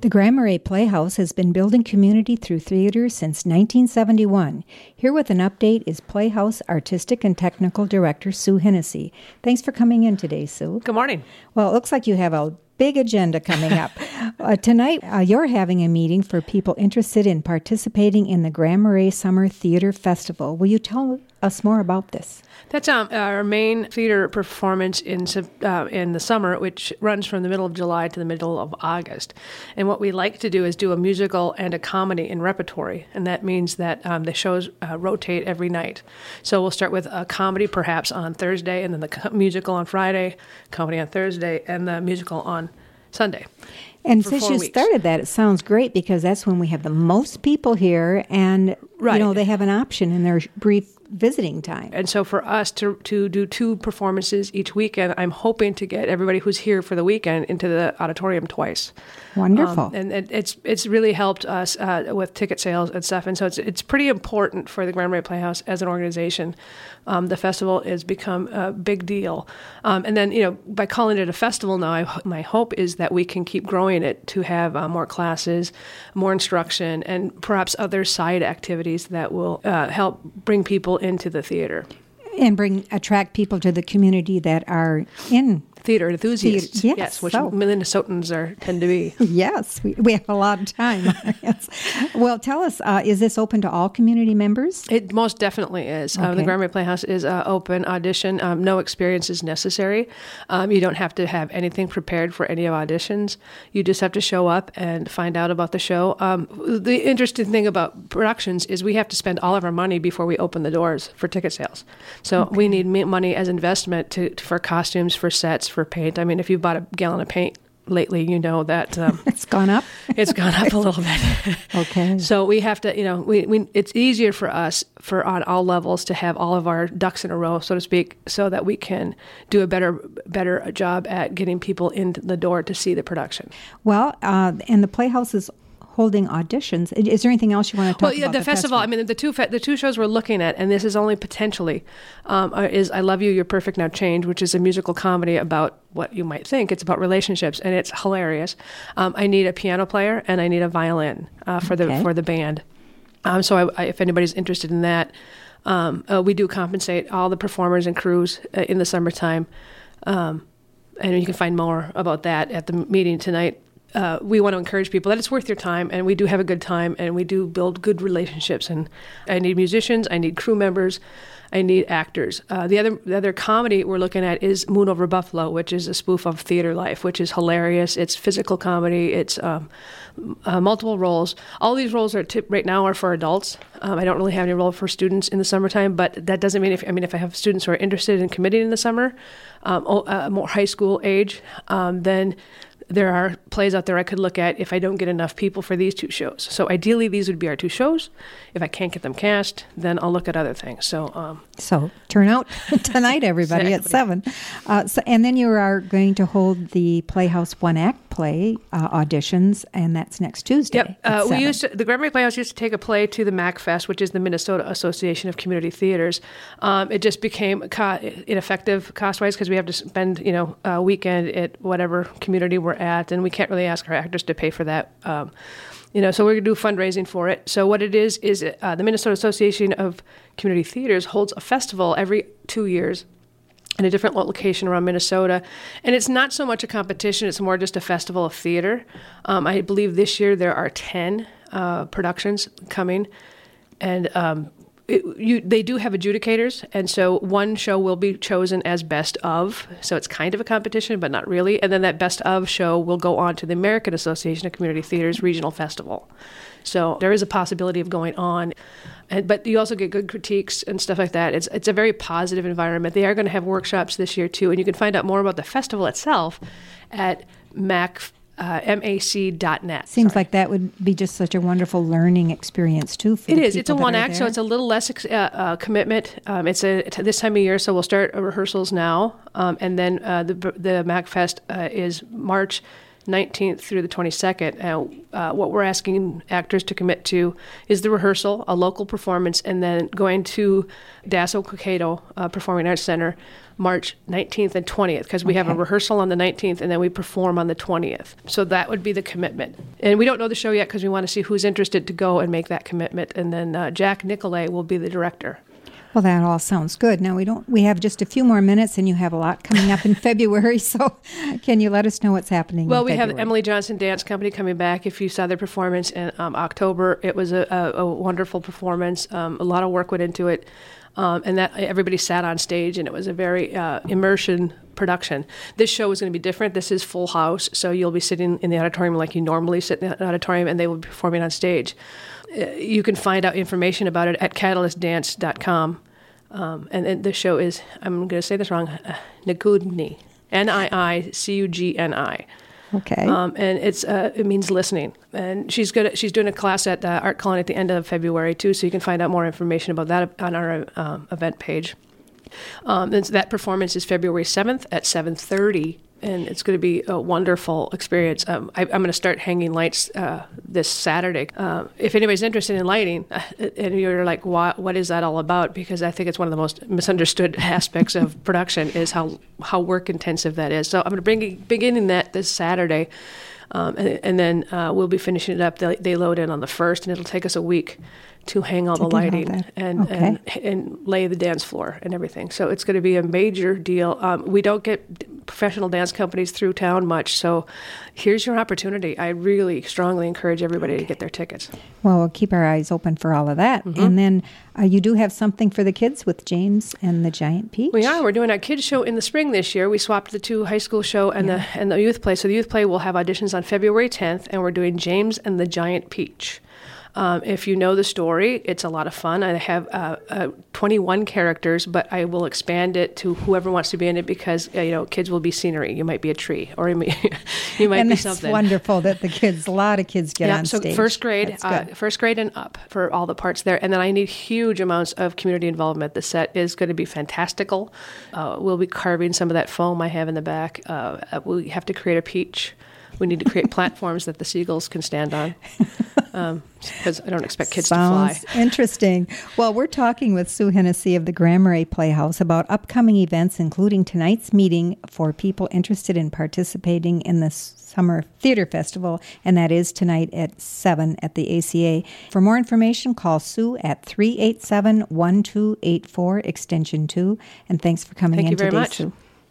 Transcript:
The Grand Marais Playhouse has been building community through theater since 1971. Here with an update is Playhouse Artistic and Technical Director Sue Hennessy. Thanks for coming in today, Sue. Good morning. Well, it looks like you have a big agenda coming up. Tonight, you're having a meeting for people interested in participating in the Grand Marais Summer Theater Festival. Will you tell us more about this? That's our main theater performance in the summer, which runs from the middle of July to the middle of August. And what we like to do is do a musical and a comedy in repertory, and that means that the shows rotate every night. So we'll start with a comedy perhaps on Thursday, and then the musical on Friday, comedy on Thursday, and the musical on Sunday. And since you started that, it sounds great because that's when we have the most people here, and they have an option in their brief visiting time. And so for us to do two performances each weekend, I'm hoping to get everybody who's here for the weekend into the auditorium twice. Wonderful. And it's really helped us with ticket sales and stuff. And so it's pretty important for the Grand Marais Playhouse as an organization. The festival has become a big deal. And then, by calling it a festival now, my hope is that we can keep growing it to have more classes, more instruction, and perhaps other side activities that will help bring people into the theater. And attract people to the community that are in theater enthusiasts. Yes, which Minnesotans tend to be. Yes, we have a lot of time. Yes. Well, tell us, is this open to all community members? It most definitely is. Okay. The Grand Marais Playhouse is open audition. No experience is necessary. You don't have to have anything prepared for any of auditions. You just have to show up and find out about the show. The interesting thing about productions is we have to spend all of our money before we open the doors for ticket sales. So we need money as investment for costumes, for sets, for paint. I mean, if you bought a gallon of paint lately, you know that it's gone up. It's gone up a little bit. Okay. So we have to, it's easier for us on all levels to have all of our ducks in a row, so to speak, so that we can do a better job at getting people in the door to see the production. Well, and the Playhouse is holding auditions. Is there anything else you want to talk about? Well, the festival. I mean, the two shows we're looking at, and this is only potentially, is I Love You, You're Perfect, Now Change, which is a musical comedy about what you might think. It's about relationships, and it's hilarious. I need a piano player, and I need a violin for the band. So if anybody's interested in that, we do compensate all the performers and crews in the summertime, and you can find more about that at the meeting tonight. We want to encourage people that it's worth your time, and we do have a good time, and we do build good relationships. And I need musicians, I need crew members, I need actors. The other comedy we're looking at is Moon Over Buffalo, which is a spoof of theater life, which is hilarious. It's physical comedy. It's multiple roles. All these roles right now are for adults. I don't really have any role for students in the summertime, but that doesn't mean if I have students who are interested in committing in the summer, more high school age, then there are plays out there I could look at if I don't get enough people for these two shows. So ideally, these would be our two shows. If I can't get them cast, then I'll look at other things. So turn out tonight, everybody, exactly. at 7. And then you are going to hold the Playhouse one-act play auditions, and that's next Tuesday. Yep. The Grand Marais Playhouse used to take a play to the MACFest, which is the Minnesota Association of Community Theaters. It just became ineffective cost-wise because we have to spend a weekend at whatever community we're at, and we can't really ask our actors to pay for that. So we're going to do fundraising for it. So what it is the Minnesota Association of Community Theaters holds a festival every 2 years in a different location around Minnesota. And it's not so much a competition, it's more just a festival of theater. I believe this year there are 10 productions coming. And they do have adjudicators, and so one show will be chosen as best of, so it's kind of a competition, but not really, and then that best of show will go on to the American Association of Community Theaters Regional Festival. So there is a possibility of going on, but you also get good critiques and stuff like that. It's a very positive environment. They are going to have workshops this year too, and you can find out more about the festival itself at mac.net. Seems like that would be just such a wonderful learning experience, too, for the people. It is. It's a one-act, so it's a little less commitment. It's this time of year, so we'll start rehearsals now, and then the MACFest is March 19th through the 22nd. What we're asking actors to commit to is the rehearsal, a local performance, and then going to Dasso Cokato Performing Arts Center March 19th and 20th, because we have a rehearsal on the 19th and then we perform on the 20th. So that would be the commitment. And we don't know the show yet because we want to see who's interested to go and make that commitment. And then Jack Nicolay will be the director. Well, that all sounds good. Now, we have just a few more minutes, and you have a lot coming up in February, so can you let us know what's happening Well, in we February? have Emily Johnson Dance Company coming back. If you saw their performance in October, it was a wonderful performance. A lot of work went into it, and that everybody sat on stage, and it was a very immersion production. This show is going to be different. This is full house, so you'll be sitting in the auditorium like you normally sit in the auditorium, and they will be performing on stage. You can find out information about it at catalystdance.com. And the show is, I'm going to say this wrong, Niicugni, Niicugni. Okay. And it means listening. And she's doing a class at Art Colony at the end of February too, so you can find out more information about that on our event page. And that performance is February 7th at 7:30. And it's going to be a wonderful experience. I'm going to start hanging lights this Saturday. If anybody's interested in lighting, and you're like, what is that all about? Because I think it's one of the most misunderstood aspects of production is how work intensive that is. So I'm going to beginning that this Saturday, and then we'll be finishing it up. They load in on the 1st, and it'll take us a week to hang all the lighting and lay the dance floor and everything. So it's going to be a major deal. We don't get professional dance companies through town much, so here's your opportunity. I really strongly encourage everybody to get their tickets. Well, we'll keep our eyes open for all of that. Mm-hmm. And then you do have something for the kids with James and the Giant Peach? We're doing a kids show in the spring this year. We swapped the two high school show and the youth play. So the youth play will have auditions on February 10th, and we're doing James and the Giant Peach. If you know the story, it's a lot of fun. I have 21 characters, but I will expand it to whoever wants to be in it because, kids will be scenery. You might be a tree, or you might be something. And it's wonderful that a lot of kids get on stage. So first grade and up for all the parts there. And then I need huge amounts of community involvement. The set is going to be fantastical. We'll be carving some of that foam I have in the back. We have to create a peach. We need to create platforms that the seagulls can stand on, because I don't expect kids to fly. Sounds interesting. Well, we're talking with Sue Hennessy of the Grand Marais Playhouse about upcoming events, including tonight's meeting for people interested in participating in the Summer Theater Festival, and that is tonight at 7 at the ACA. For more information, call Sue at 387-1284, extension 2. And thanks for coming in today, Sue. Thank you very much. Sue.